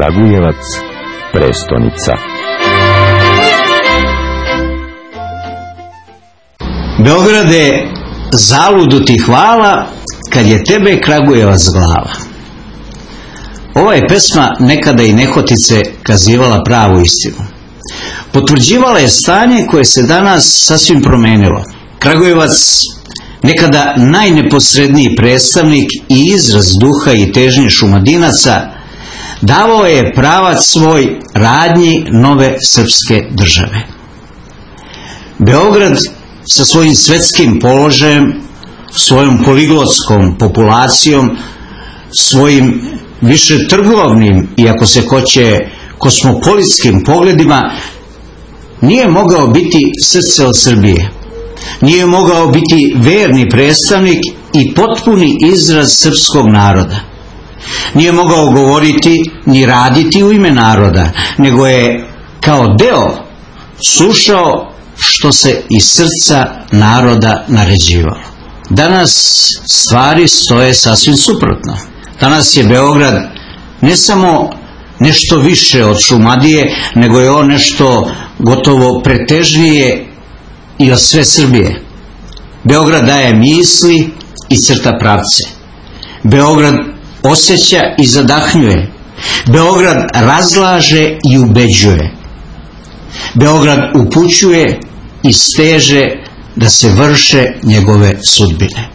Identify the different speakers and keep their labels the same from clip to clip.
Speaker 1: Kragujevac, prestonica.
Speaker 2: Beograde, zaludu ti hvala, kad je tebe Kragujevac glava. Ova je pesma nekada i nehotice kazivala pravu istinu. Potvrđivala je stanje koje se danas sasvim promenilo. Kragujevac, nekada najneposredniji predstavnik i izraz duha i težnje Šumadinaca, davao je pravac svoj radnji nove srpske države. Beograd sa svojim svetskim položajem, svojom poliglotskom populacijom, svojim više trgovnim i ako se hoće kosmopolitskim pogledima, nije mogao biti srce od Srbije. Nije mogao biti verni predstavnik i potpuni izraz srpskog naroda. Nije mogao govoriti ni raditi u ime naroda, nego je kao deo slušao što se iz srca naroda naređivalo. Danas stvari stoje sasvim suprotno. Danas je Beograd ne samo nešto više od Šumadije, nego je on nešto gotovo pretežnije i od sve Srbije. Beograd daje misli i crta pravce. Beograd osjeća i zadahnjuje. Beograd razlaže i ubeđuje. Beograd upućuje i steže da se vrše njegove sudbine.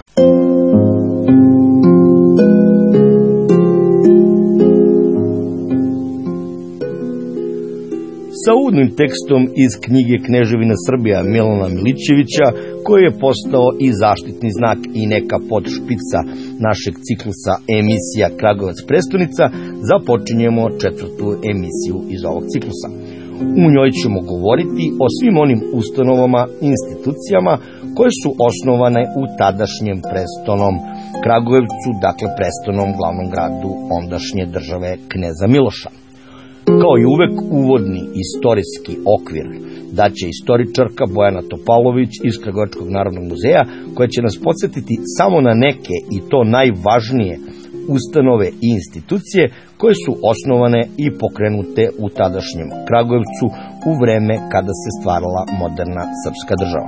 Speaker 3: Sa uvodnim tekstom iz knjige Kneževina Srbija Milana Milićevića, koji je postao i zaštitni znak i neka podšpica našeg ciklusa emisija Kragujevac prestonica, započinjemo 4. emisiju iz ovog ciklusa. U njoj ćemo govoriti o svim onim ustanovama i institucijama koje su osnovane u tadašnjem prestonom Kragujevcu, dakle prestonom glavnom gradu ondašnje države Kneza Miloša. Kao i uvek, uvodni istorijski okvir daće istoričarka Bojana Topalović iz Kragujevačkog narodnog muzeja, koja će nas podsjetiti samo na neke i to najvažnije ustanove i institucije koje su osnovane i pokrenute u tadašnjem Kragujevcu u vreme kada se stvarala moderna srpska država.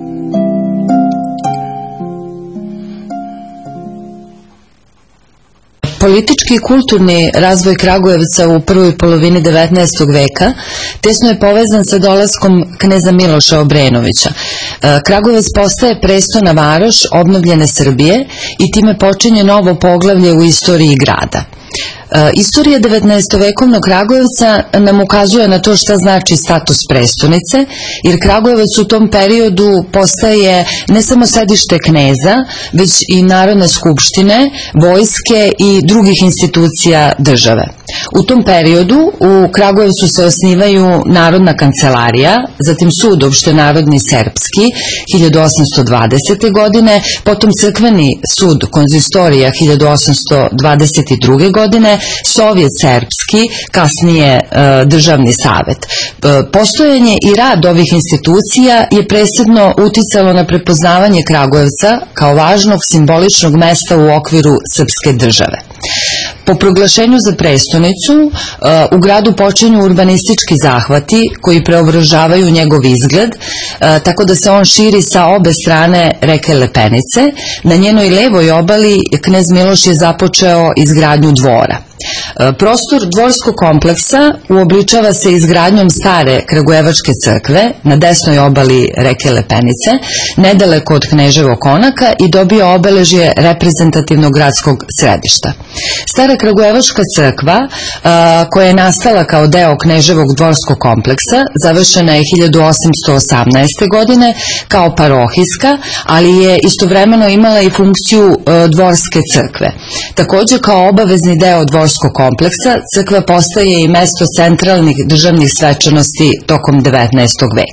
Speaker 4: Politički i kulturni razvoj Kragujevca u prvoj polovini 19. veka tesno je povezan sa dolaskom kneza Miloša Obrenovića. Kragujevac postaje prestona varoš obnovljene Srbije i time počinje novo poglavlje u istoriji grada. Istorija 19-vekovnog Kragujevca nam ukazuje na to šta znači status prestonice, jer Kragujevac u tom periodu postaje ne samo sedište kneza, već i Narodne skupštine, vojske i drugih institucija države. U tom periodu u Kragujevcu se osnivaju Narodna kancelarija, zatim Sud opštenarodni serbski 1820. godine, potom Crkveni sud konzistorija 1822. godine, Sovjet serbski, kasnije Državni savet. Postojanje i rad ovih institucija je presudno uticalo na prepoznavanje Kragujevca kao važnog simboličnog mesta u okviru srpske države. Po proglašenju za prestonicu u gradu počinju urbanistički zahvati koji preobražavaju njegov izgled, tako da se on širi sa obe strane reke Lepenice. Na njenoj levoj obali knez Miloš je započeo izgradnju dvora. Prostor dvorskog kompleksa uobličava se izgradnjom stare Kragujevačke crkve na desnoj obali reke Lepenice, nedaleko od Kneževog konaka, i dobio obeležje reprezentativnog gradskog središta. Stara Kragujevačka crkva, koja je nastala kao deo Kneževog dvorskog kompleksa, završena je 1818. godine kao parohijska, ali je istovremeno imala i funkciju dvorske crkve. Takođe, kao obavezni deo dvorskog kompleksa, crkva postaje i mesto centralnih državnih svečanosti tokom 19. veka.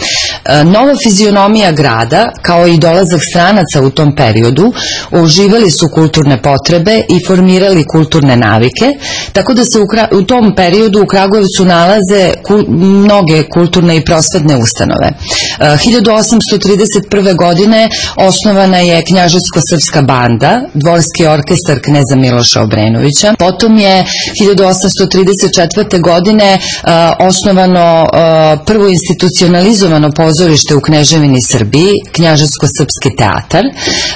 Speaker 4: Nova fizionomija grada, kao i dolazak stranaca u tom periodu, uživali su kulturne potrebe i formirali kulturne navike, tako da se u tom periodu u Kragujevcu nalaze mnoge kulturne i prosvetne ustanove. 1831. godine osnovana je Knjaževsko-srpska banda, dvorski orkestar kneza Miloša Obrenovića. Potom je 1834. godine osnovano prvo institucionalizovano pozorište u Kneževini Srbiji, Knjaževsko-srpski teatar.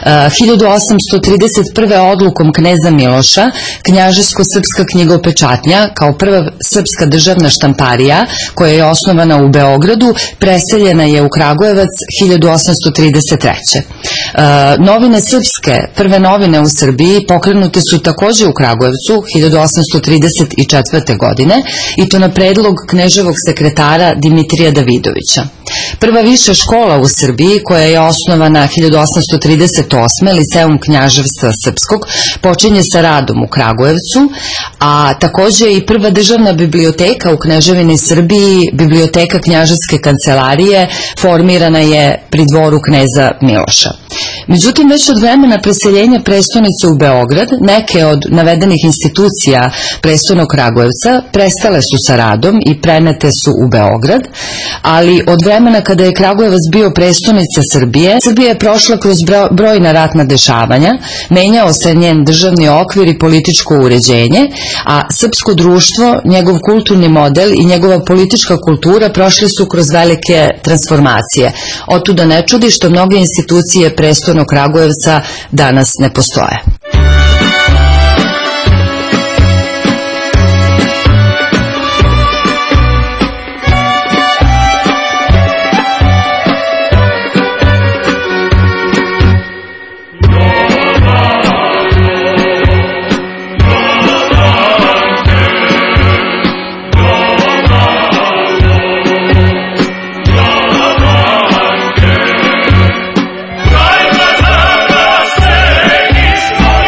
Speaker 4: 1831. odlukom kneza Miloša, Knjaževsko-srpska knjigopečatnja, kao prva srpska državna štamparija, koja je osnovana u Beogradu, preseljena je u Kragujevac 1833. Novine srpske, prve novine u Srbiji, pokrenute su takođe u Kragujevcu 1834. godine, i to na predlog kneževog sekretara Dimitrija Davidovića. Prva viša škola u Srbiji, koja je osnovana 1838. Liceum knjaževstva srpskog, počinje sa radom u Kragujevcu, a takođe i prva državna biblioteka u Kneževini Srbiji, biblioteka knjaževske kancelarije, formirana je pri dvoru kneza Miloša. Međutim, već od vremena preseljenja prestonice u Beograd, neke od navedenih institucija prestonog Kragujevca prestale su sa radom i prenete su u Beograd, ali od vremena kada je Kragujevac bio prestonica Srbije, Srbija je prošla kroz brojna ratna dešavanja, menjao se njen državni okvir i političko uređenje, a srpsko društvo, njegov kulturni model i njegova politička kultura prošli su kroz velike transformacije. Otuda ne čudi što mnoge institucije prestonog Kragujevca danas ne postoje.
Speaker 5: Right,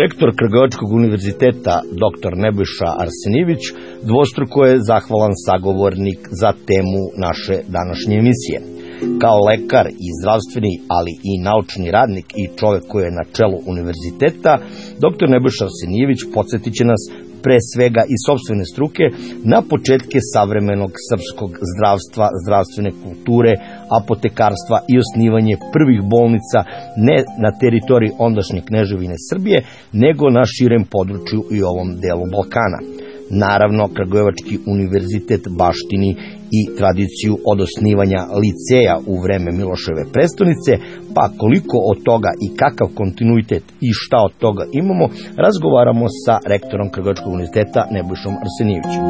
Speaker 3: Rektor Kragujevačkog univerziteta dr. Nebojša Arsenijević dvostruko je zahvalan sagovornik za temu naše današnje emisije. Kao lekar i zdravstveni, ali i naučni radnik i čovek koji je na čelu univerziteta, dr. Nebojša Arsenijević podsjetit će nas pre svega i sopstvene struke na početke savremenog srpskog zdravstva, zdravstvene kulture, apotekarstva i osnivanje prvih bolnica ne na teritoriji ondašnje Kneževine Srbije, nego na širem području i ovom delu Balkana. Naravno, Kragujevački univerzitet baštini i tradiciju od osnivanja liceja u vreme Miloševe prestonice, pa koliko od toga i kakav kontinuitet i šta od toga imamo, razgovaramo sa rektorom Kragujevačkog univerziteta Nebojšom Arsenijevićem.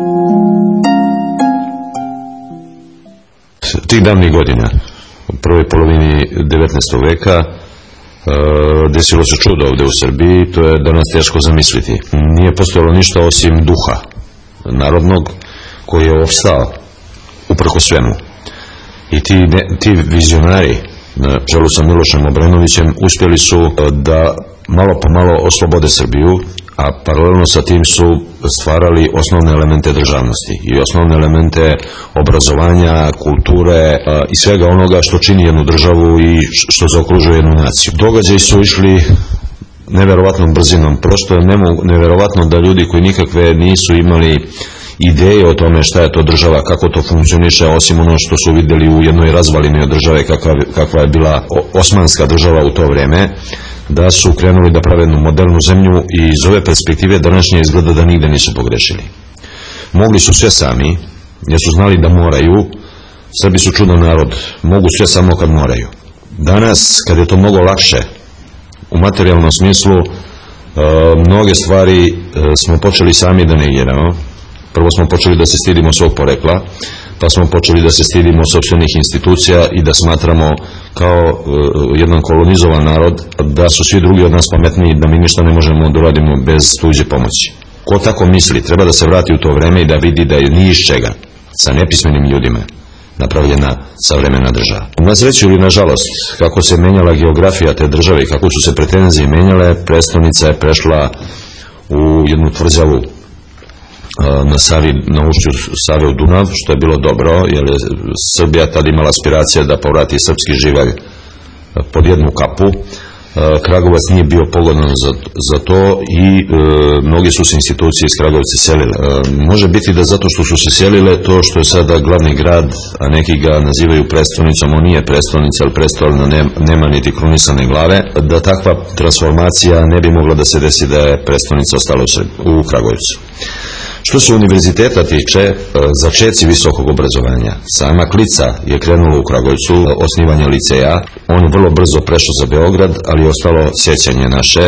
Speaker 1: Tih davnih godina, u prvoj polovini 19. veka, desilo se čudo ovde u Srbiji, to je danas teško zamisliti. Nije postojalo ništa osim duha narodnog koji je opstao uprko svemu. I ti vizionari na čelu sa Milošem Obrenovićem uspjeli su da malo po malo oslobode Srbiju, a paralelno sa tim su stvarali osnovne elemente državnosti i osnovne elemente obrazovanja, kulture i svega onoga što čini jednu državu i što zaokružuje jednu naciju. Događaji su išli neverovatnom brzinom. Prosto je neverovatno da ljudi koji nikakve nisu imali ideje o tome šta je to država, kako to funkcioniše, osim ono što su vidjeli u jednoj razvalini od države kakva je bila osmanska država u to vreme, da su krenuli da prave jednu modernu zemlju i iz ove perspektive današnje izgleda da nigde nisu pogrešili. Mogli su sve sami, jer su znali da moraju. Srbi su čudan narod, mogu sve samo kad moraju. Danas, kad je to mnogo lakše, u materijalnom smislu, mnoge stvari smo počeli sami da negiramo. Prvo smo počeli da se stidimo svog porekla, pa smo počeli da se stidimo sopstvenih institucija i da smatramo kao jedan kolonizovan narod da su svi drugi od nas pametniji, da mi ništa ne možemo da uradimo bez tuđe pomoći. Ko tako misli, treba da se vrati u to vreme i da vidi da je ni iz čega, sa nepismenim ljudima, napravljena savremena država. Na sreću ili na žalost, kako se menjala geografija te države i kako su se pretenzije menjale, prestonica je prešla u jednu tvrđavu na Savi, na ušću Save u Dunav, što je bilo dobro, jer je Srbija tad imala aspiracije da povrati srpski živalj pod jednu kapu. Kragujevac nije bio pogodan za to i mnogi su se institucije iz Kragujevca selile. Može biti da zato što su se selile, to što je sada glavni grad, a neki ga nazivaju prestonicom, on nije prestonica, ali prestolna nema niti krunisane glave, da takva transformacija ne bi mogla da se desi da je prestonica ostala u Kragujevcu. Što se univerziteta tiče, začeci visokog obrazovanja, sama klica je krenula u Kragujevcu, osnivanje liceja, on je vrlo brzo prešao za Beograd, ali je ostalo sjećanje naše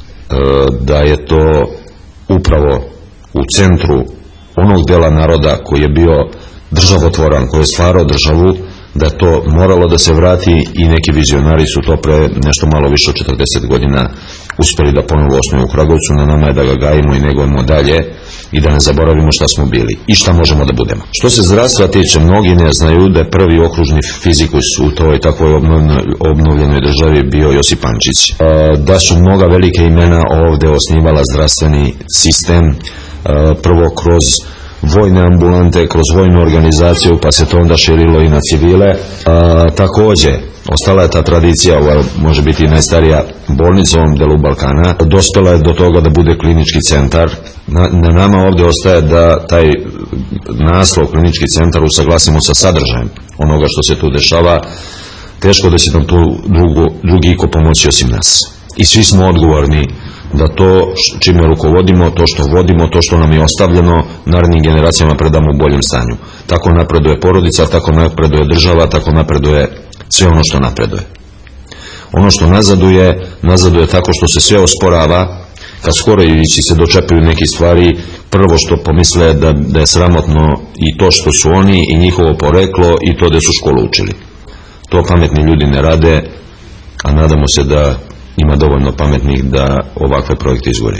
Speaker 1: da je to upravo u centru onog dela naroda koji je bio državotvoran, koji je stvarao državu, da je to moralo da se vrati i neki vizionari su to pre nešto malo više od 40 godina uspeli da ponovo osnuju u Kragujevcu. Na nama je da ga gajimo i negujemo dalje i da ne zaboravimo šta smo bili i šta možemo da budemo. Što se zdravstva tiče, mnogi ne znaju da je prvi okružni fizikus u toj takvoj obnovljenoj državi bio Josip Pančić, da su mnoga velike imena ovde osnivala zdravstveni sistem, prvo kroz vojne ambulante, kroz vojnu organizaciju, pa se to onda širilo i na civile. Takođe, ostala je ta tradicija, ova može biti najstarija bolnica u ovom delu Balkana, dospela je do toga da bude klinički centar. Na nama ovde ostaje da taj naslov klinički centar usaglasimo sa sadržajem onoga što se tu dešava. Teško da će nam tu drugi iko pomoći osim nas. I svi smo odgovorni da to čime rukovodimo, to što vodimo, to što nam je ostavljeno, narednim generacijama predamo u boljem stanju. Tako napreduje porodica, tako napreduje država, tako napreduje sve ono što napreduje. Ono što nazaduje tako što se sve osporava, kad skoro ići se dočepaju neke stvari, prvo što pomisle da je sramotno i to što su oni i njihovo poreklo i to da su školu učili. To pametni ljudi ne rade, a nadamo se da ima dovoljno pametnih da ovakve projekte izgore.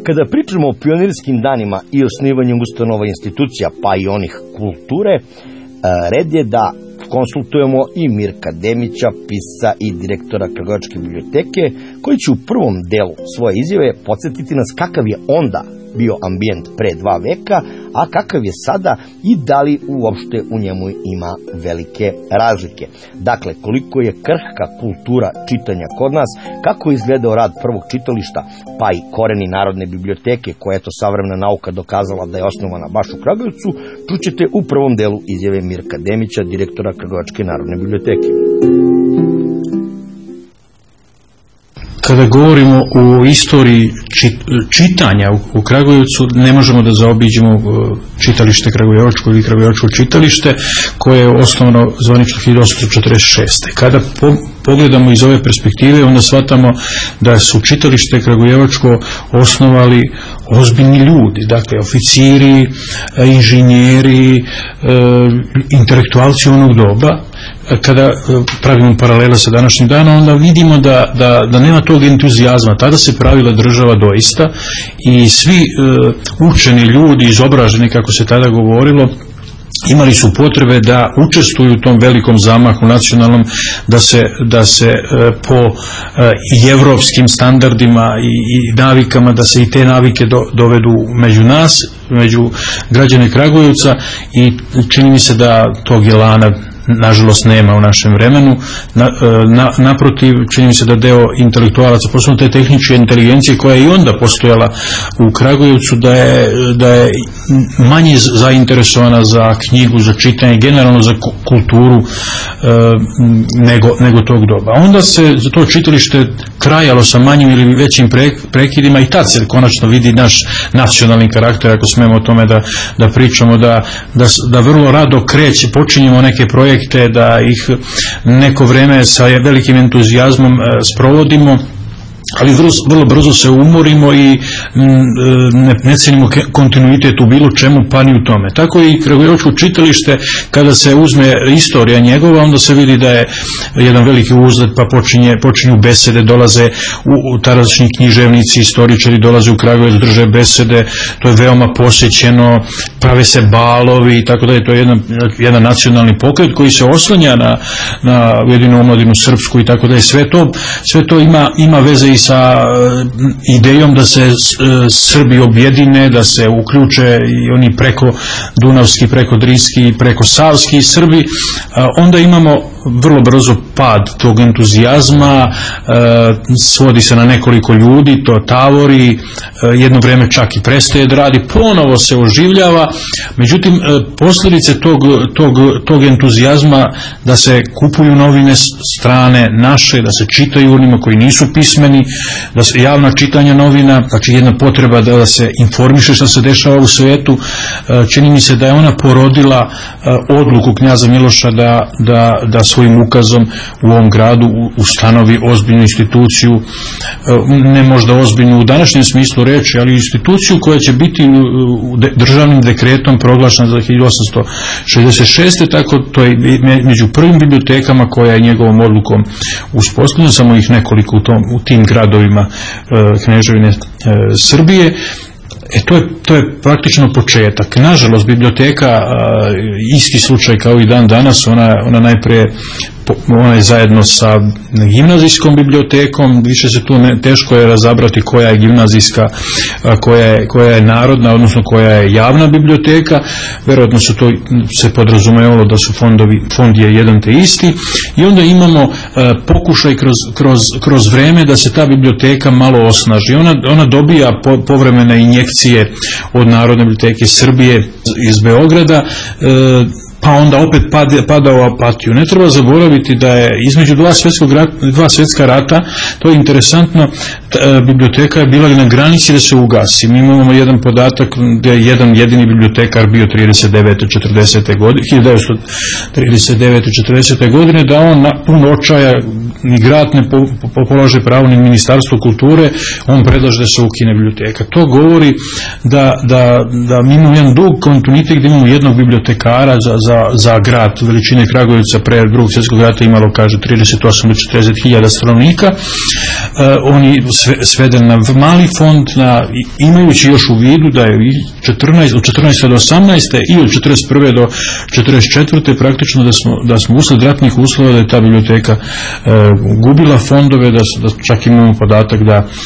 Speaker 3: Kada pričamo o pionirskim danima i osnivanju ustanova institucija, pa i onih kulture, red je da konsultujemo i Mirka Demića, pisca i direktora Kragujevačke biblioteke, koji će u prvom delu svoje izjave podsjetiti nas kakav je onda bio ambijent pre 2 veka, a kakav je sada i da li uopšte u njemu ima velike razlike. Dakle, koliko je krhka kultura čitanja kod nas, kako je izgledao rad prvog čitališta, pa i koreni Narodne biblioteke, koja je to savremena nauka dokazala da je osnovana baš u Kragujevcu, čućete u prvom delu izjave Mirka Demića, direktora Kragujevačke Narodne biblioteke.
Speaker 5: Kada govorimo o istoriji čitanja u Kragujevcu, ne možemo da zaobiđemo čitalište Kragujevačko ili Kragujevačko čitalište, koje je osnovano zvanično 1846. Kada pogledamo iz ove perspektive, onda shvatamo da su čitalište Kragujevačko osnovali ozbiljni ljudi, dakle oficiri, inženjeri, intelektualci onog doba. Kada pravimo paralele sa današnjim danom, onda vidimo da nema tog entuzijazma. Tada se pravila država doista i svi učeni ljudi, izobraženi, kako se tada govorilo, imali su potrebe da učestvuju u tom velikom zamahu nacionalnom, da se po i evropskim standardima i navikama, da se i te navike dovedu među nas, među građane Kragujevca, i čini mi se da tog elana nažalost nema u našem vremenu. Naprotiv, čini mi se da deo intelektualaca, posebno te tehničke inteligencije koja je i onda postojala u Kragujevcu, da je manje zainteresovana za knjigu, za čitanje, generalno za kulturu nego tog doba. Onda se za to čitalište krajalo sa manjim ili većim prekidima i tad se konačno vidi naš nacionalni karakter, ako smemo o tome da pričamo, da vrlo rado počinjemo neke projekte, da ih neko vreme sa velikim entuzijazmom sprovodimo, ali vrlo brzo se umorimo i ne cenimo kontinuitet u bilo čemu, pa ni u tome. Tako i Kragujevačko čitalište, kada se uzme istorija njegova, onda se vidi da je jedan veliki uzlet, pa počinju besede, dolaze u tadašnji književnici, istoričari dolaze u Kragujevac, drže besede, to je veoma posjećeno, prave se balovi i tako dalje. To je jedan nacionalni pokret koji se oslanja na Ujedinjenu omladinu srpsku i tako dalje. Sve to ima veze i sa idejom da se Srbi objedine, da se uključe i oni preko Dunavski, preko Drinski i preko Savski Srbi. Onda imamo vrlo brzo pad tog entuzijazma, svodi se na nekoliko ljudi, to tavori, jedno vreme čak i prestaje da radi, ponovo se oživljava. Međutim, posljedice tog entuzijazma da se kupuju novine strane naše, da se čitaju onima koji nisu pismeni, da se javna čitanja novina, znači jedna potreba da se informiše što se dešava u svetu, čini mi se da je ona porodila odluku knjaza Miloša da svojim ukazom u ovom gradu ustanovi ozbiljnu instituciju, ne možda ozbiljnu u današnjem smislu reči, ali instituciju koja će biti državnim dekretom proglašena za 1866. Tako to je među prvim bibliotekama koja je njegovom odlukom uspostavljena, samo ih nekoliko u tim gradovima Kneževine Srbije. To je praktično početak. Nažalost, biblioteka, isti slučaj kao i dan danas, ona najprije, ona je zajedno sa gimnazijskom bibliotekom, više se tu teško je razabrati koja je gimnazijska, koja je narodna, odnosno koja je javna biblioteka. Verovatno se podrazumevalo da su fond je jedan te isti, i onda imamo pokušaj kroz vreme da se ta biblioteka malo osnaži. Ona dobija povremene injekcije od Narodne biblioteke Srbije iz Beograda, pa onda opet pada u apatiju. Ne treba zaboraviti da je između dva svjetska rata, to je interesantno, biblioteka je bila na granici da se ugasi. Mi imamo jedan podatak da je jedan jedini bibliotekar bio 1939. godine, da on pun očaja, ni grad ne polaže pravo ni Ministarstvo kulture, on predlaže da se ukine biblioteka. To govori da mi imamo jedan dug kontinuitet gdje imamo jednog bibliotekara za grad veličine Kragujevca. Pre drugog svjetskog rata imalo, kaže, 38 do 40 hiljada stanovnika. on je sveden na mali fond, imajući još u vidu da je od 14. do 18. i od 41. do 44. praktično da smo usled ratnih uslova da je ta biblioteka gubila fondove, da čak imamo podatak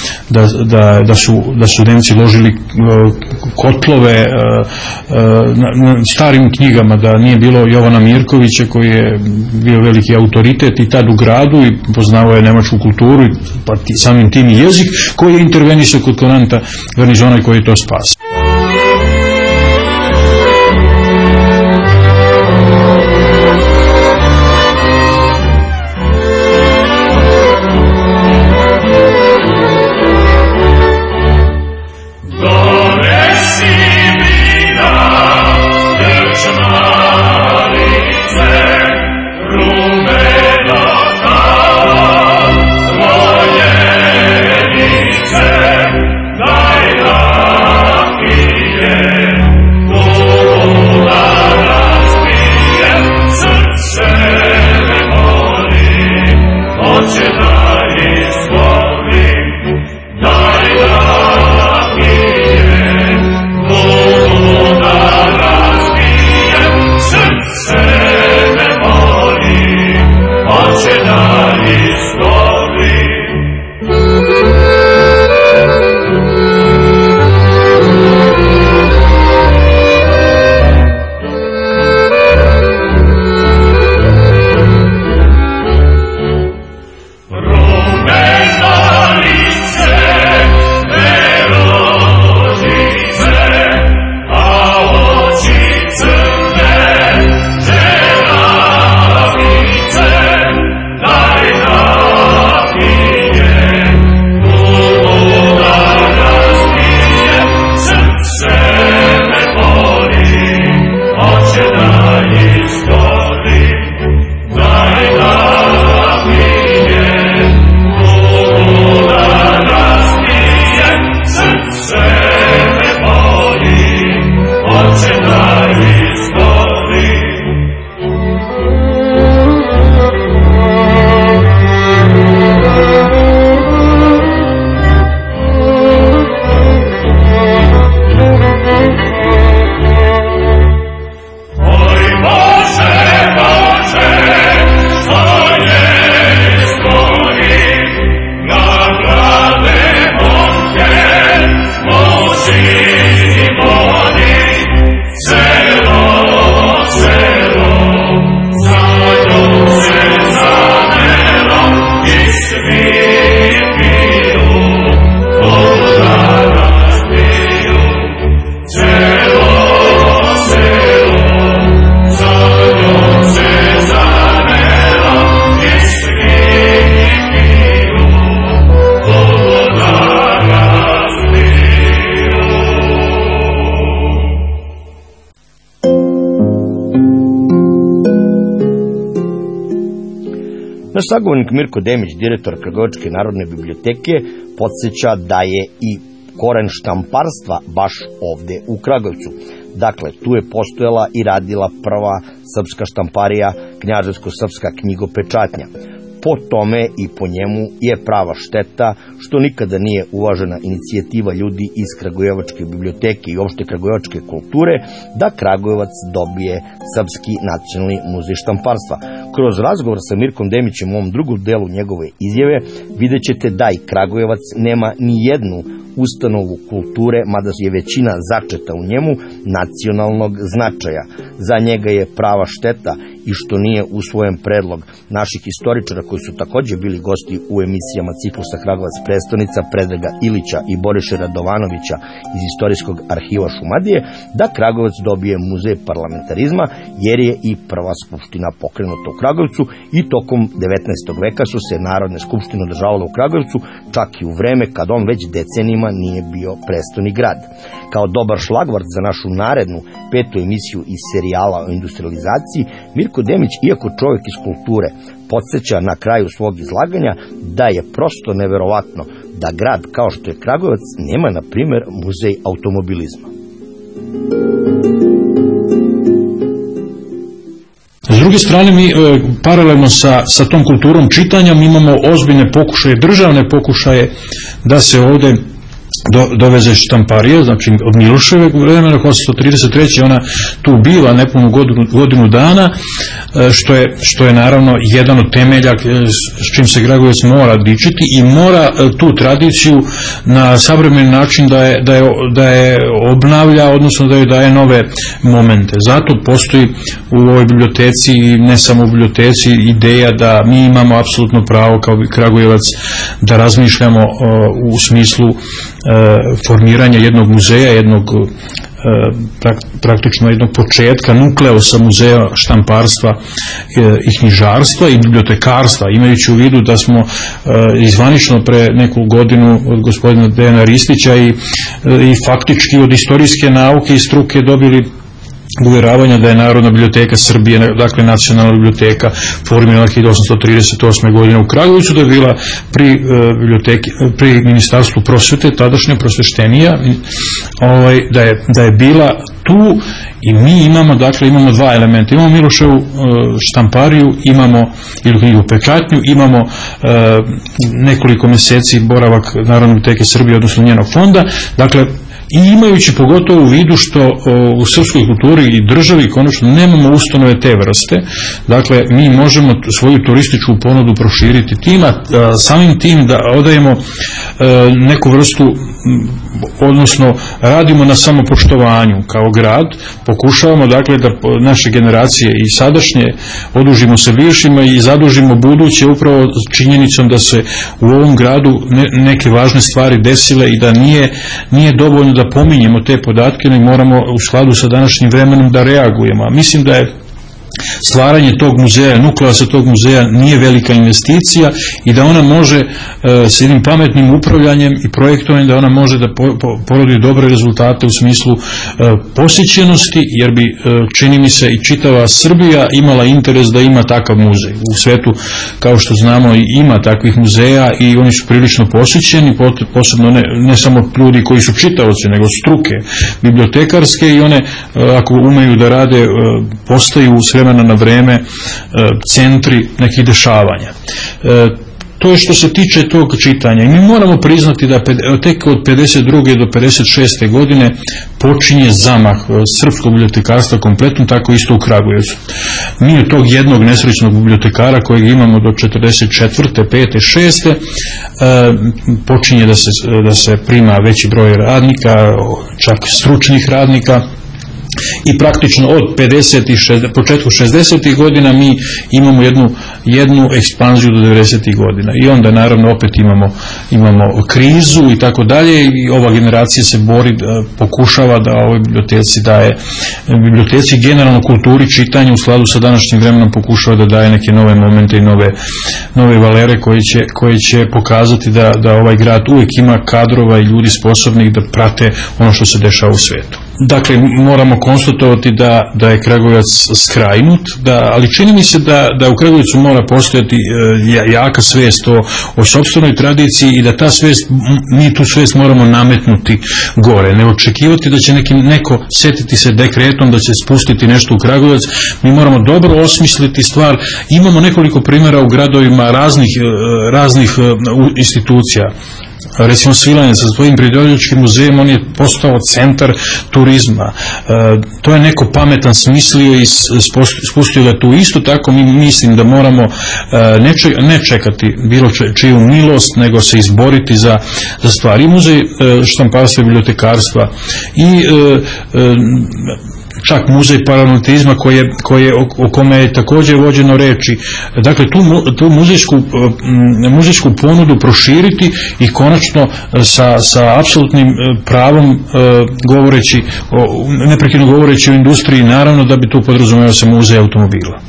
Speaker 5: da su Nemci ložili kotlove na starim knjigama, da nije bilo Jovana Mirkovića koji je bio veliki autoritet i tad u gradu i poznavao je nemačku kulturu i pa samim tim i jezik, koji je intervenisao kod konanta garnizona i koji je to spasio.
Speaker 3: Naš sagovornik Mirko Demić, direktor Kragujevačke narodne biblioteke, podsjeća da je i koren štamparstva baš ovde u Kragujevcu. Dakle, tu je postojala i radila prva srpska štamparija, Knjaževsko-srpska knjigopečatnja. Po tome i po njemu je prava šteta što nikada nije uvažena inicijativa ljudi iz Kragujevačke biblioteke i opšte kragujevačke kulture da Kragujevac dobije Srpski nacionalni muzej štamparstva. Kroz razgovor sa Mirkom Demićem u ovom drugom delu njegove izjave vidjet ćete da i Kragujevac nema ni jednu ustanovu kulture, mada je većina začeta u njemu nacionalnog značaja. Za njega je prava šteta i što nije usvojen predlog naših istoričara koji su takođe bili gosti u emisijama ciklusa Kragujevac prestonica Predraga Ilića i Boriše Radovanovića iz Istorijskog arhiva Šumadije, da Kragujevac dobije muzej parlamentarizma, jer je i prva skupština pokrenuta u Kragujevcu i tokom 19. veka su se narodne skupštine održavale u Kragujevcu, čak i u vreme kad on već decenijima nije bio prestoni grad. Kao dobar šlagvort za našu narednu 5. emisiju iz serijala o industrializaciji, Mirko Demić, iako čovjek iz kulture, podsjeća na kraju svog izlaganja da je prosto neverovatno da grad kao što je Kragujevac nema, na primjer, muzej automobilizma.
Speaker 5: S druge strane, mi paralelno sa tom kulturom čitanja mi imamo ozbiljne pokušaje, državne pokušaje da se ovdje doveze štamparija, znači od Miloševog vremena, 1833. ona tu bila nepunu godinu dana, što je naravno jedan od temelja s čim se Kragujevac mora dičiti i mora tu tradiciju na savremeni način da je obnavlja, odnosno da joj daje nove momente. Zato postoji u ovoj biblioteci i ne samo u biblioteci ideja da mi imamo apsolutno pravo kao Kragujevac da razmišljamo u smislu formiranja jednog muzeja, jednog praktično jednog početka nukleusa muzeja štamparstva i knjižarstva i bibliotekarstva, imajući u vidu da smo izvanično pre neku godinu od gospodina Dejana Ristića i faktički od istorijske nauke i struke dobili uvjeravanja da je Narodna biblioteka Srbije, dakle nacionalna biblioteka, formirana 1838. godine u Kragujevcu, da je bila pri Ministarstvu prosvete, tadašnja prosveštenija, da je bila tu. I mi imamo dva elementa. Imamo Miloševu štampariju, imamo ili knjigu pečatnju, imamo nekoliko mjeseci boravak Narodne biblioteke Srbije, odnosno njenog fonda. Dakle, i imajući pogotovo u vidu što u srpskoj kulturi i državi konačno nemamo ustanove te vrste, dakle mi možemo svoju turističku ponudu proširiti tima, samim tim da odajemo neku vrstu, odnosno radimo na samopoštovanju kao grad, pokušavamo dakle da naše generacije i sadašnje odužimo se bivšima i zadužimo buduće upravo činjenicom da se u ovom gradu neke važne stvari desile i da nije dovoljno da pominjemo te podatke, nego moramo u skladu sa današnjim vremenom da reagujemo. A mislim da je stvaranje tog muzeja, nukleusa tog muzeja nije velika investicija i da ona može s jednim pametnim upravljanjem i projektovanjem, da ona može da porodi dobre rezultate u smislu posjećenosti, jer bi, čini mi se, i čitava Srbija imala interes da ima takav muzej. U svetu, kao što znamo, ima takvih muzeja i oni su prilično posjećeni, posebno ne samo ljudi koji su čitaoci, nego struke bibliotekarske, i one, ako umeju da rade, postaju s vremena na vreme centri nekih dešavanja. To je što se tiče tog čitanja. I mi moramo priznati da tek od 52. do 56. godine počinje zamah srpskog bibliotekarstva kompletno, tako isto u Kragujevcu. Mi od tog jednog nesrećnog bibliotekara kojeg imamo do 44. 5. 6. počinje da se prima veći broj radnika, čak stručnih radnika. I praktično od 50. početku 60. godina mi imamo jednu ekspanziju do 90. godina. I onda naravno opet imamo krizu i tako dalje, i ova generacija se bori, pokušava da ovoj biblioteci daje, biblioteci generalno kulturi čitanja u skladu sa današnjim vremenom pokušava da daje neke nove momente i nove valere koji će pokazati da ovaj grad uvijek ima kadrova i ljudi sposobnih da prate ono što se dešava u svijetu. Dakle, moramo konstatovati da je Kragujevac skrajnut, ali čini mi se da u Kragujevcu mora postojati jaka svijest o sopstvenoj tradiciji i da ta svijest, mi tu svijest moramo nametnuti gore. Ne očekivati da će neko setiti se dekretom da će spustiti nešto u Kragujevac. Mi moramo dobro osmisliti stvar. Imamo nekoliko primjera u gradovima raznih institucija. Recimo Svilajnac sa svojim prirodnjačkim muzejem, on je postao centar turizma. To je neko pametan smislio i spustio ga tu. Isto tako mi mislim da moramo ne čekati bilo čiju milost, nego se izboriti za stvari. I muzej štamparstva i bibliotekarstva i čak muzej paranormalizma o kome je također vođeno reči. Dakle, tu muzejsku ponudu proširiti i konačno sa apsolutnim pravom govoreći, neprekidno govoreći o industriji, naravno da bi tu podrazumijevao se muzej automobila.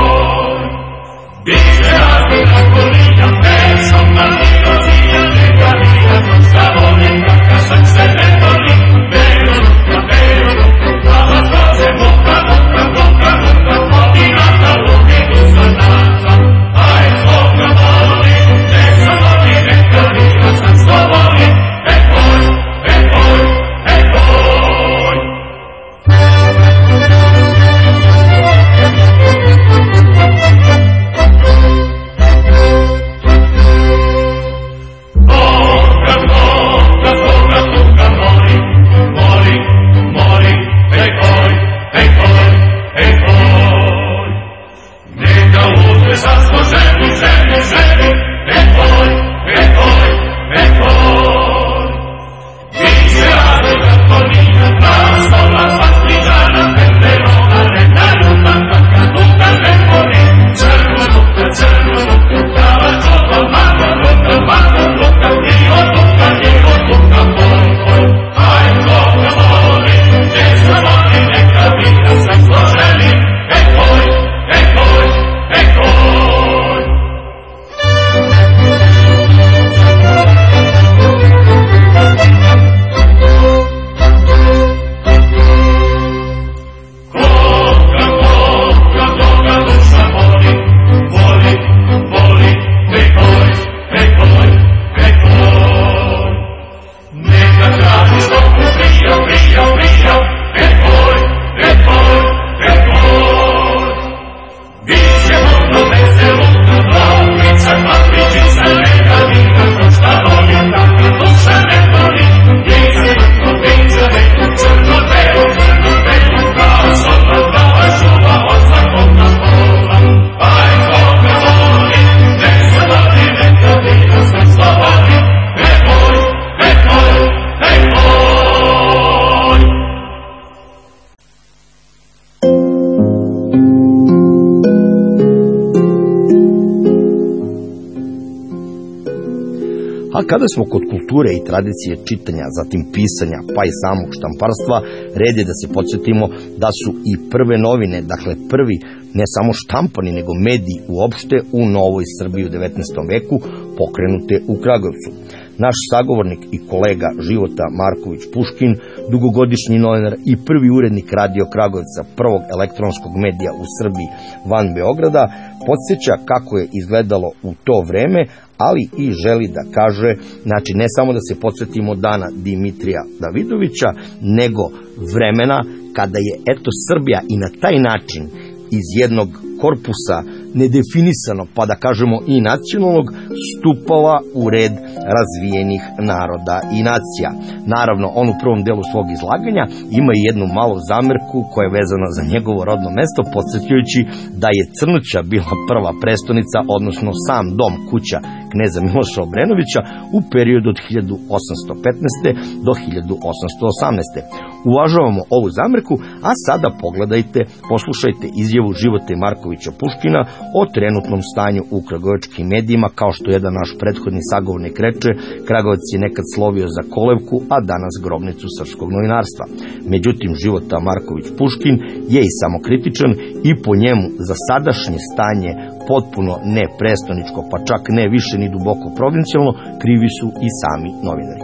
Speaker 6: Dice la colina, pensa un bambino sia
Speaker 3: A kada smo kod kulture i tradicije čitanja, zatim pisanja, pa i samog štamparstva, red je da se podsjetimo da su i prve novine, dakle prvi ne samo štampani, nego mediji uopšte u Novoj Srbiji u 19. veku pokrenute u Kragujevcu. Naš sagovornik i kolega Života Marković Puškin, dugogodišnji novinar i prvi urednik Radio Kragujevca, prvog elektronskog medija u Srbiji van Beograda, podsjeća kako je izgledalo u to vreme, ali i želi da kaže, znači ne samo da se podsjetimo dana Dimitrija Davidovića, nego vremena kada je Srbija i na taj način iz jednog korpusa nedefinisanog, pa da kažemo i nacionalnog, stupala u red razvijenih naroda i nacija. Naravno, on u prvom delu svog izlaganja ima i jednu malu zamerku koja je vezana za njegovo rodno mesto, podsjećajući da je Crnuća bila prva prestonica, odnosno sam dom, kuća kneza Miloša Obrenovića u periodu od 1815. do 1818. Uvažavamo ovu zamerku, a sada pogledajte, poslušajte izjavu Živote Markovića Puškina o trenutnom stanju u kragujevačkim medijima. Kao što jedan naš prethodni sagovornik reče, Kragujevac je nekad slovio za kolevku, a danas grobnicu srpskog novinarstva. Međutim, Života Marković Puškin je i samokritičan i po njemu za sadašnje stanje potpuno ne prestoničko, pa čak ne više ni duboko provincijalno, krivi su i sami novinari.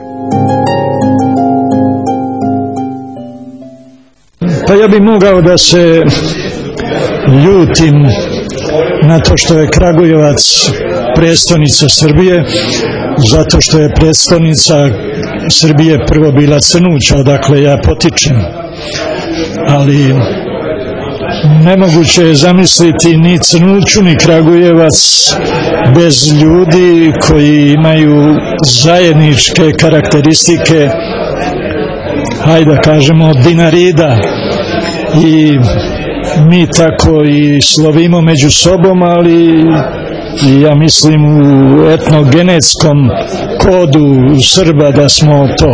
Speaker 6: Pa ja bih mogao da se ljutim na to što je Kragujevac prestonica Srbije, zato što je prestonica Srbije prvo bila Crnuća, odakle ja potičem. Ali nemoguće je zamisliti ni Crnuću ni Kragujevac bez ljudi koji imaju zajedničke karakteristike, hajde da kažemo, dinarida, i mi tako i slovimo među sobom, ali ja mislim u etnogenetskom kodu Srba da smo to.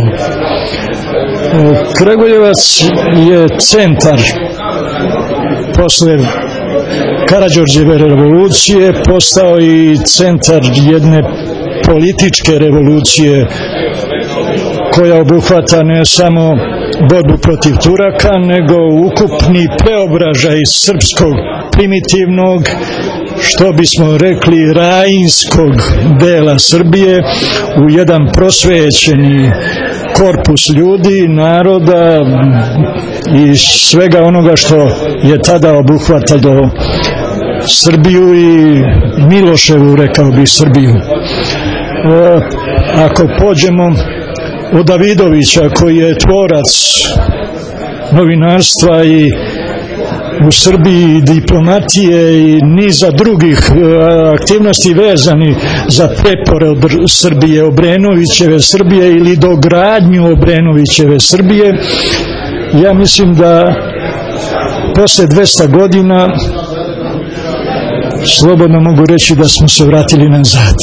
Speaker 6: Kragujevac je centar posle Karađorđeve revolucije, postao i centar jedne političke revolucije koja obuhvata ne samo borbu protiv Turaka, nego ukupni preobražaj srpskog primitivnog, što bismo rekli rajinskog dela Srbije, u jedan prosvećeni korpus ljudi, naroda i svega onoga što je tada obuhvatalo Srbiju i Miloševu, rekao bih, Srbiju. Ako pođemo od Davidovića, koji je tvorac novinarstva i u Srbiji diplomatije i niza drugih aktivnosti vezani za preporod Srbije, Obrenovićeve Srbije ili dogradnju Obrenovićeve Srbije, ja mislim da posle 200 godina slobodno mogu reći da smo se vratili nazad.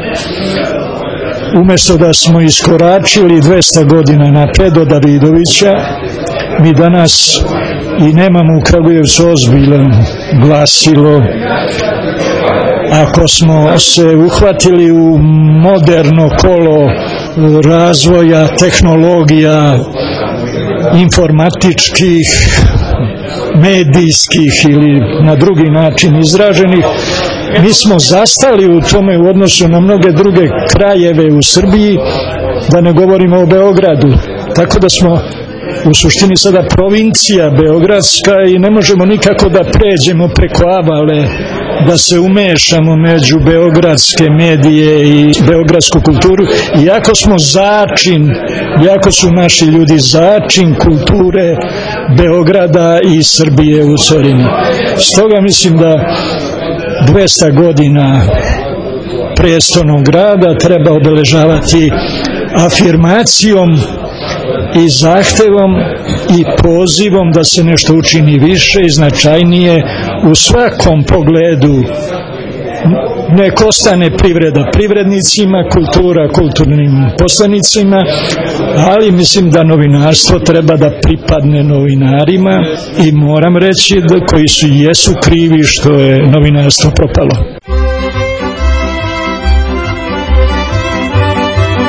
Speaker 6: Umesto da smo iskoračili 200 godina napred od Davidovića, mi danas i nemamo u Kragujevcu ozbiljan glasilo. Ako smo se uhvatili u moderno kolo razvoja tehnologija informatičkih, medijskih ili na drugi način izraženih, mi smo zastali u tome u odnosu na mnoge druge krajeve u Srbiji, da ne govorimo o Beogradu. Tako da smo u suštini sada provincija beogradska i ne možemo nikako da pređemo preko Avale, da se umešamo među beogradske medije i beogradsku kulturu, iako smo začin, iako su naši ljudi začin kulture Beograda i Srbije u celini. Stoga mislim da 200 godina prestolnog grada treba obeležavati afirmacijom i zahtevom i pozivom da se nešto učini više i značajnije u svakom pogledu. Nek ostane privreda privrednicima, kultura kulturnim poslanicima, ali mislim da novinarstvo treba da pripadne novinarima i moram reći da koji su i jesu krivi što je novinarstvo propalo.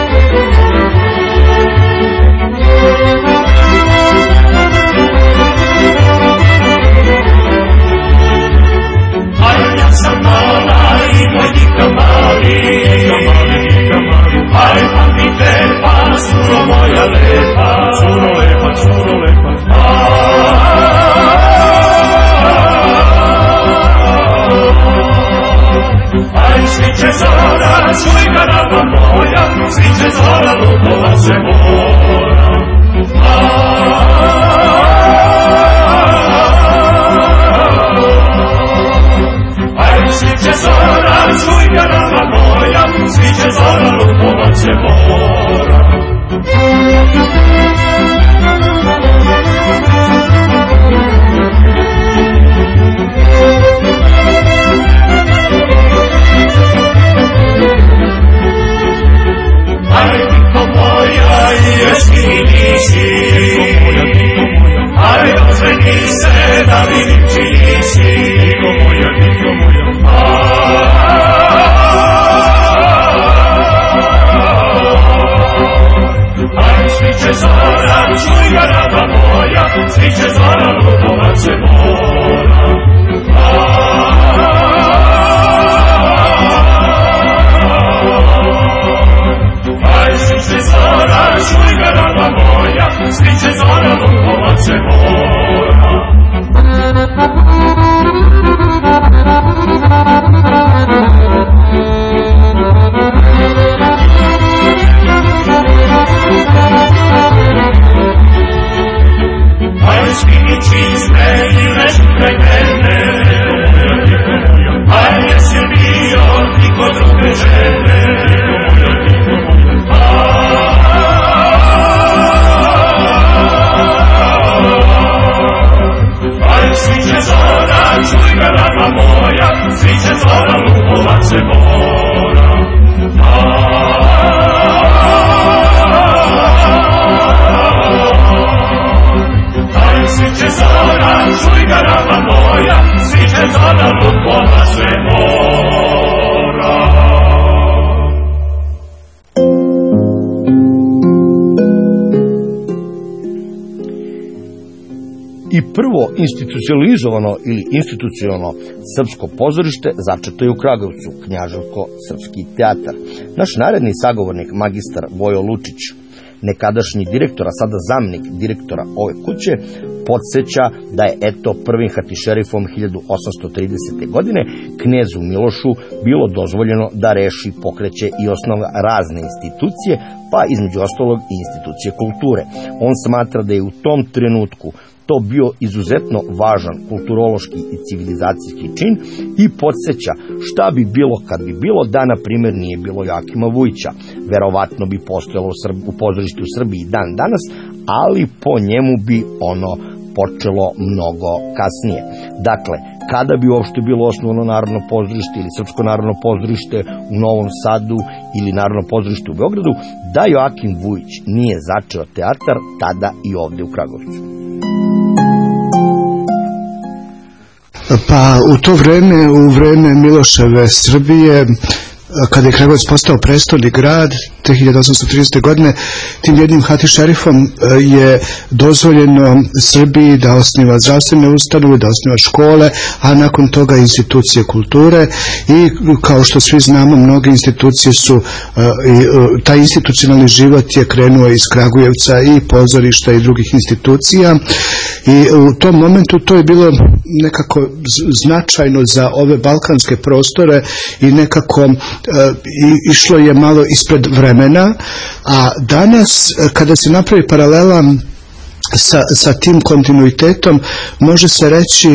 Speaker 7: sviće zora, lupovat se mora. Aj, sviće zora, čuj ga raba moja, sviće zora, lupovat se mora.
Speaker 3: I prvo institucionalizovano ili institucionalno srpsko pozorište začeto je u Kragujevcu, Knjaževko-srpski teatar. Naš naredni sagovornik, magistar Vojo Lučić, nekadašnji direktor, a sada zamjenik direktora ove kuće, podsjeća da je prvim hatišerifom 1830. godine knezu Milošu bilo dozvoljeno da reši, pokreće i osnova razne institucije, pa između ostalog i institucije kulture. On smatra da je u tom trenutku to bio izuzetno važan kulturološki i civilizacijski čin i podsjeća šta bi bilo kad bi bilo da, na primjer, nije bilo Joakima Vujića. Verovatno bi postojalo u pozorištu u Srbiji dan danas, ali po njemu bi ono počelo mnogo kasnije. Dakle, kada bi uopšte bilo osnovano Narodno pozorište ili Srpsko narodno pozorište u Novom Sadu ili Narodno pozorište u Beogradu, da Joakim Vujić nije začeo teatar tada i ovde u Kragujevcu.
Speaker 8: Pa u to vreme, u vreme Miloševe Srbije, kada je Kragujevac postao prestolni grad 1830. godine, tim jednim hatišerifom je dozvoljeno Srbiji da osniva zdravstvene ustanove, da osniva škole, a nakon toga institucije kulture i kao što svi znamo, mnoge institucije su, taj institucionalni život je krenuo iz Kragujevca i pozorišta i drugih institucija i u tom momentu to je bilo nekako značajno za ove balkanske prostore i nekako išlo je malo ispred vremena, a danas kada se napravi paralela sa tim kontinuitetom, može se reći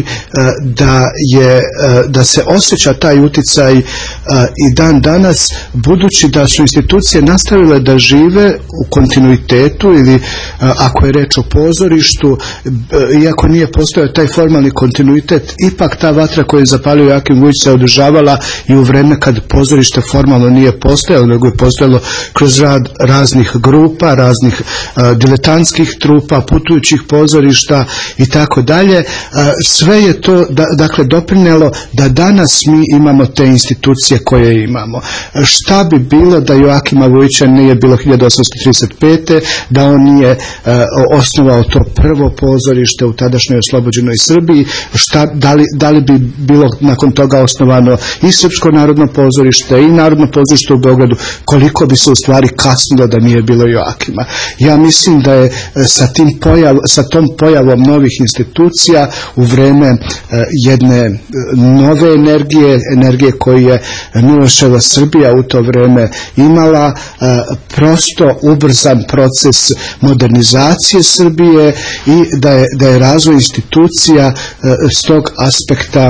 Speaker 8: da se osjeća taj uticaj i dan danas, budući da su institucije nastavile da žive u kontinuitetu ili ako je reč o pozorištu, iako nije postojao taj formalni kontinuitet, ipak ta vatra koju je zapalio Joakim Vujić se održavala i u vreme kad pozorište formalno nije postojalo, nego je postojalo kroz rad raznih grupa, raznih diletantskih trupa, putujućih pozorišta i tako dalje. Sve je to dakle doprinelo da danas mi imamo te institucije koje imamo. Šta bi bilo da Joakima Vujića nije bilo 1835. da on nije osnovao to prvo pozorište u tadašnjoj oslobođenoj Srbiji, da li bi bilo nakon toga osnovano i Srpsko narodno pozorište i Narodno pozorište u Beogradu, koliko bi se u stvari kasnilo da nije bilo Joakima. Ja mislim da je sa tom pojavom novih institucija u vreme jedne nove energije koju je Miloševa Srbija u to vreme imala, prosto ubrzan proces modernizacije Srbije i da je razvoj institucija s tog aspekta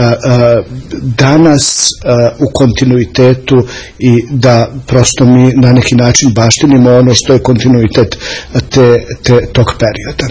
Speaker 8: danas u kontinuitetu i da prosto mi na neki način baštinimo ono što je kontinuitet tog perioda.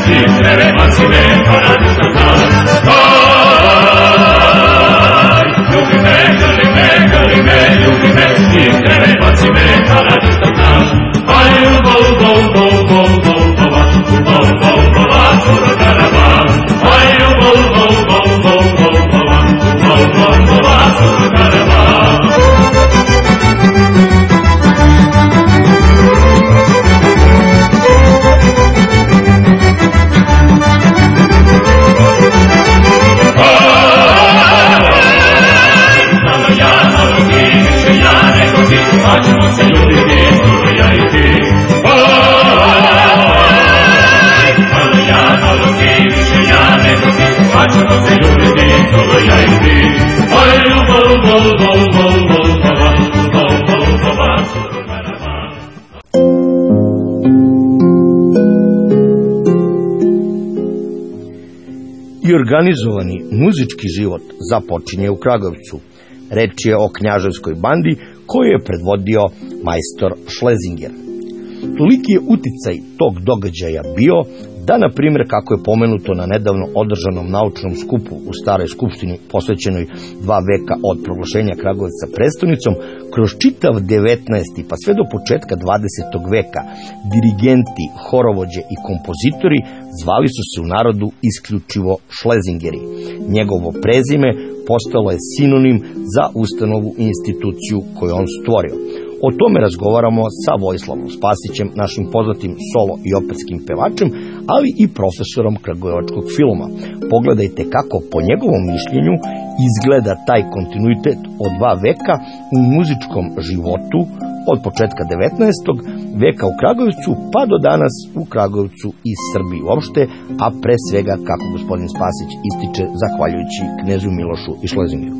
Speaker 3: I organizovani muzički život započinje u Kragujevcu. Reč je o knjaževskoj bandi koju je predvodio majstor Šlezinger. Toliki je uticaj tog događaja bio da, na primjer, kako je pomenuto na nedavno održanom naučnom skupu u Staroj skupštini posvećenoj 2 veka od proglašenja Kragujevca prestonicom, kroz čitav 19. pa sve do početka 20. veka dirigenti, horovođe i kompozitori zvali su se u narodu isključivo Šlezingeri. Njegovo prezime postalo je sinonim za ustanovu i instituciju koju on stvorio. O tome razgovaramo sa Vojislavom Spasićem, našim poznatim solo i operskim pevačem, ali i profesorom kragujevačkog filma. Pogledajte kako po njegovom mišljenju izgleda taj kontinuitet od 2 veka u muzičkom životu od početka 19. veka u Kragujevcu pa do danas u Kragujevcu i Srbiji uopšte, a pre svega, kako gospodin Spasić ističe, zahvaljujući knezu Milošu i Šlezingeru.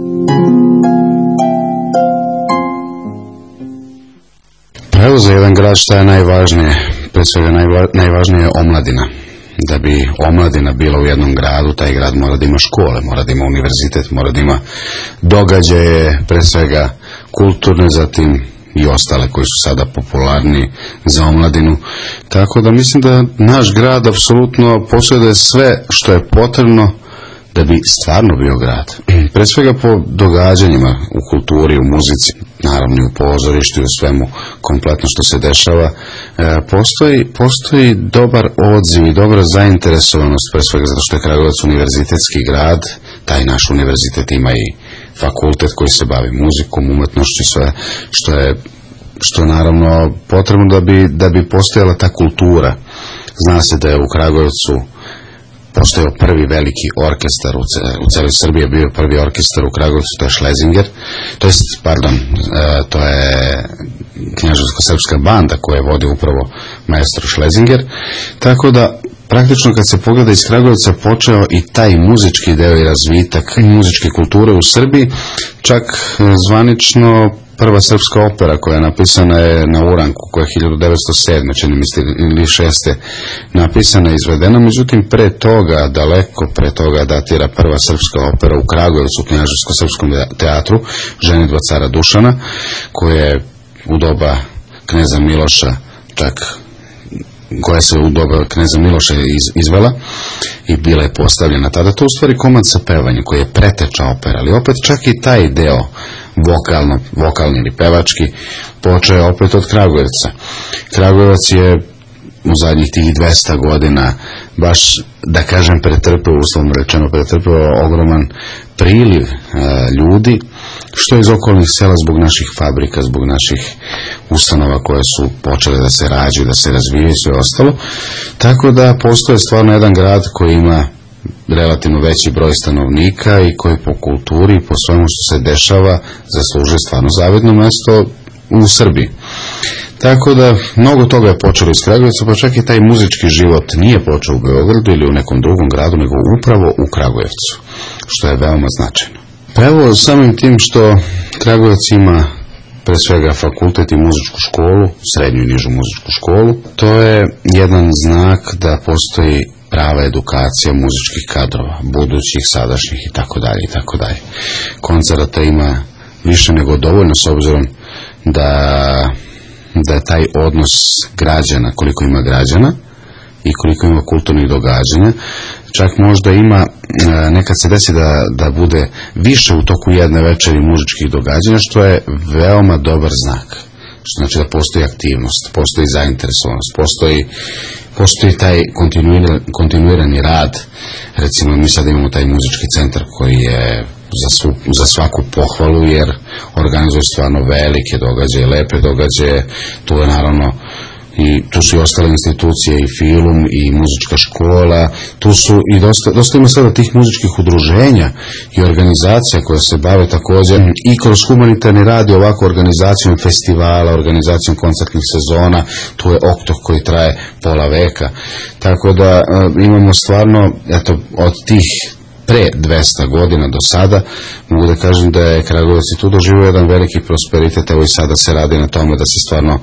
Speaker 9: Evo, za jedan grad šta je najvažnije? Pre svega najvažnije je omladina. Da bi omladina bila u jednom gradu, taj grad mora da ima škole, mora da ima univerzitet, mora da ima događaje, pre svega kulturne, zatim i ostale koji su sada popularni za omladinu. Tako da mislim da naš grad apsolutno posjeduje sve što je potrebno da bi stvarno bio grad. Pre svega po događanjima u kulturi, u muzici, naravno i u pozorištu i u svemu kompletno što se dešava, postoji dobar odziv i dobra zainteresovanost, pre svega zato što je Kragujevac univerzitetski grad. Taj naš univerzitet ima i fakultet koji se bavi muzikom, umetnošću i sve što je naravno potrebno da bi postojala ta kultura. Zna se da je u Kragujevcu postojao prvi veliki orkestar u celoj Srbiji, je bio prvi orkestar u Kragujevcu, to je Šlezinger, to je knjaževsko-srpska banda koja je vodi upravo maestro Šlezinger, tako da praktično kad se pogleda iz Kragujevca počeo i taj muzički deo i razvitak muzičke kulture u Srbiji, čak zvanično prva srpska opera koja je napisana je na Uranku, koja je 1907. čini mi se ili 6. napisana i izvedena, međutim pre toga, daleko pre toga datira prva srpska opera u Kragujevcu, u knjaževsko-srpskom teatru, Ženidba cara Dušana, koja je u doba kneza Miloša koja se u doba kneza Miloša izvela i bila je postavljena tada. To u stvari komad sa pevanjem koji je preteča opera, ali opet čak i taj deo vokalni ili pevački počeo je opet od Kragujevca. Kragujevac je u zadnjih tih 200 godina baš, da kažem, uslovno rečeno pretrpeo ogroman priliv ljudi, što iz okolnih sela zbog naših fabrika, zbog naših ustanova koje su počele da se rađaju, da se razvijaju i sve ostalo. Tako da postoje stvarno jedan grad koji ima relativno veći broj stanovnika i koji po kulturi i po svemu što se dešava zaslužuje stvarno zavidno mesto u Srbiji. Tako da mnogo toga je počelo iz Kragujevca, pa čak i taj muzički život nije počeo u Beogradu ili u nekom drugom gradu, nego upravo u Kragujevcu, što je veoma značajno. Pa evo, samim tim što Kragujevac ima pre svega fakultet i muzičku školu, srednju i nižu muzičku školu, to je jedan znak da postoji prava edukacija muzičkih kadrova, budućih, sadašnjih i tako dalje i tako dalje. Koncerata ima više nego dovoljno, s obzirom da je taj odnos građana, koliko ima građana, i koliko ima kulturnih događanja. Čak možda ima, nekad se desi da bude više u toku jedne večeri muzičkih događanja, što je veoma dobar znak. Što znači da postoji aktivnost, postoji zainteresovanost, postoji taj kontinuirani rad. Recimo, mi sad imamo taj muzički centar koji je za svaku pohvalu, jer organizuje stvarno velike događaje, lepe događaje. Tu je naravno tu su i ostale institucije, i film, i muzička škola, tu su i dosta ima sada tih muzičkih udruženja i organizacija koje se bave također i kroz humanitarni rad i ovako organizacijom festivala, organizacijom koncertnih sezona. Tu je Oktok koji traje pola veka, tako da imamo stvarno, eto, od tih pre 200 godina do sada, mogu da kažem da je Kragujevac i tu doživio jedan veliki prosperitet. Evo i sada se radi na tome da se stvarno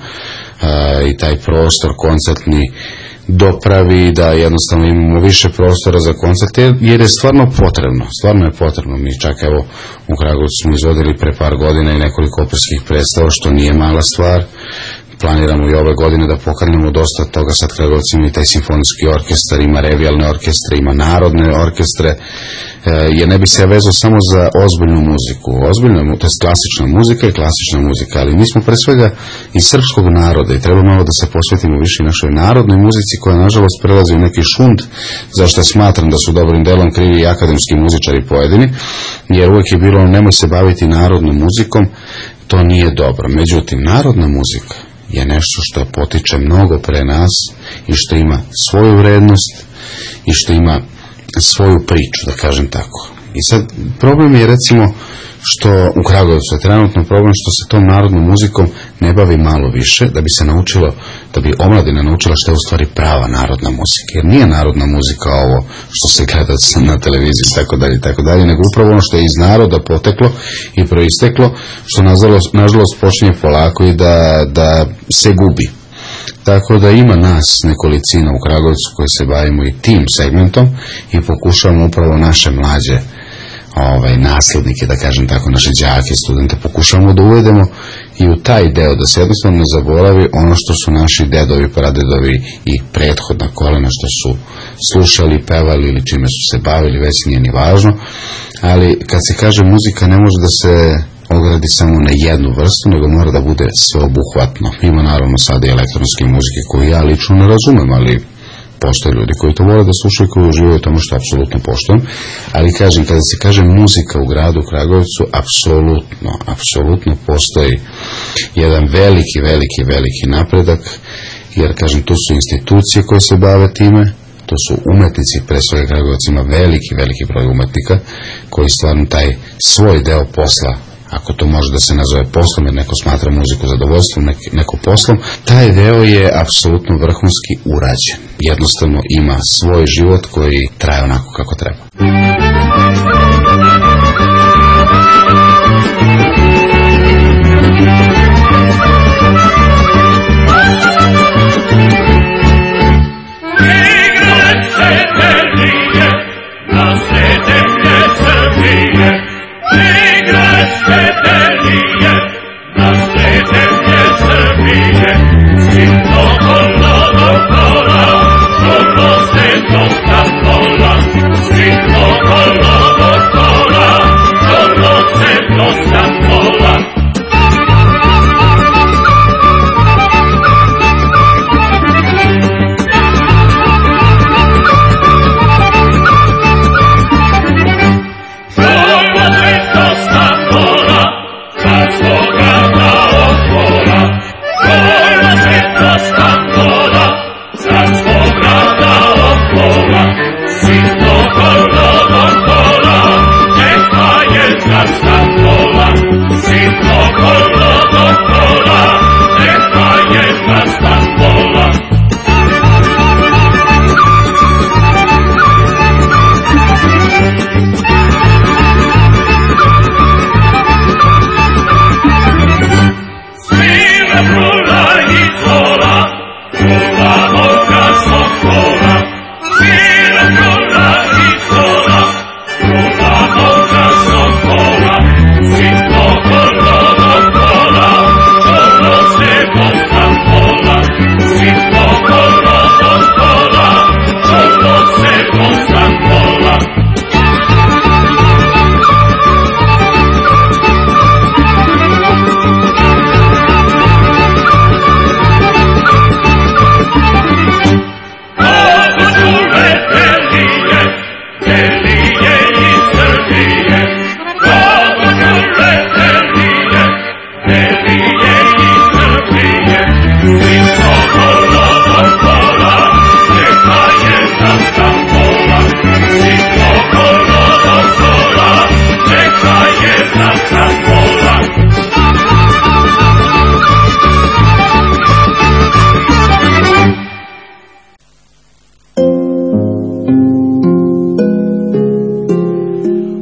Speaker 9: i taj prostor koncertni dopravi, da jednostavno imamo više prostora za koncerte, jer je stvarno je potrebno. Mi čak evo u Kragujevcu smo izvodili pre par godina i nekoliko operskih predstava, što nije mala stvar. Planiramo i ove godine da pokrenemo dosta toga. Sad Kragujevac ima i taj simfonijski orkestar, ima revijalne orkestre, ima narodne orkestre, jer ne bi se vezao samo za ozbiljnu muziku. To je klasična muzika i klasična muzika, ali mi smo pre svega iz srpskog naroda i treba malo da se posvetimo više našoj narodnoj muzici, koja nažalost prelazi u neki šund, zašto smatram da su dobrim delom krivi i akademski muzičari pojedini, jer uvijek je bilo nemoj se baviti narodnom muzikom. To nije dobro. Međutim, narodna muzika je nešto što potiče mnogo pre nas i što ima svoju vrednost i što ima svoju priču, da kažem tako. I sad problem je, recimo, što u Kragujevcu je trenutno problem što se tom narodnom muzikom ne bavi malo više, da bi se naučilo, da bi omladina naučila što je u stvari prava narodna muzika. Jer nije narodna muzika ovo što se gleda na televiziji i tako dalje, nego upravo ono što je iz naroda poteklo i proisteklo, što nažalost počinje polako i da se gubi. Tako da ima nas nekolicina u Kragujevcu koji se bavimo i tim segmentom i pokušavamo upravo naše mlađe nasljednike, da kažem tako, naše đake, studente, pokušamo da uvedemo i u taj deo, da se jednostavno ne zaboravi ono što su naši dedovi, pradedovi i prethodna kolena što su slušali, pevali ili čime su se bavili, već nije ni važno. Ali kad se kaže muzika, ne može da se ogradi samo na jednu vrstu, nego mora da bude sveobuhvatno. Ima naravno sada i elektronske muzike koju ja lično ne razumem, ali postoje ljudi koji to vole da slušaju i koji uživaju tome, što apsolutno poštujem. Ali kažem, kada se kaže muzika u gradu Kragujevcu, apsolutno postoji jedan veliki napredak, jer kažem, tu su institucije koje se bave time, to su umetnici, pre svega Kragujevac ima veliki broj umetnika koji stvarno taj svoj deo posla, ako to može da se nazove poslom, jer neko smatra muziku zadovoljstvom, neko poslom, taj deo je apsolutno vrhunski urađen. Jednostavno ima svoj život koji traje onako kako treba.
Speaker 7: Scritto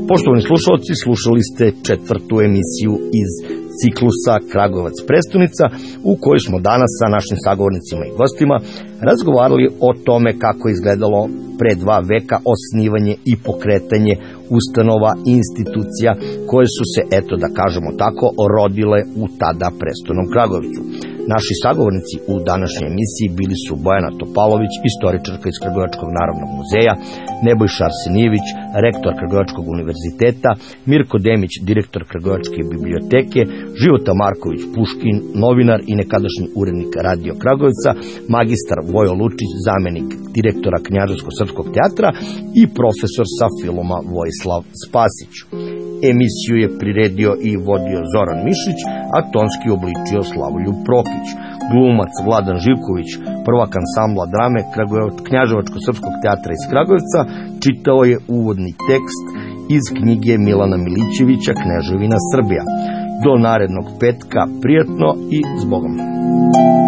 Speaker 3: Poštovani slušalci, slušali ste 4. emisiju iz ciklusa Kragujevac prestonica, u kojoj smo danas sa našim sagovornicima i gostima razgovarali o tome kako je izgledalo pre 2 veka osnivanje i pokretanje ustanova i institucija koje su se, eto da kažemo tako, rodile u tada prestonom Kragujevcu. Naši sagovornici u današnjoj emisiji bili su Bojana Topalović, istoričarka iz Kragujevačkog narodnog muzeja, Nebojša Arsenijević, rektor Kragujevačkog univerziteta, Mirko Demić, direktor Kragujevačke biblioteke, Života Marković Puškin, novinar i nekadašnji urednik Radio Kragujevca, magistar Vojo Lučić, zamenik direktora Knjaževsko-srpskog teatra i profesor sa filma Vojislav Spasić. Emisiju je priredio i vodio Zoran Mišić, a tonski obličio Slavoljub Prokić. Glumac Vladan Živković, prvak ansambla drame Knjaževačko-srpskog teatra iz Kragujevca, čitao je uvodni tekst iz knjige Milana Milićevića Kneževina Srbija. Do narednog petka, prijatno i zbogom.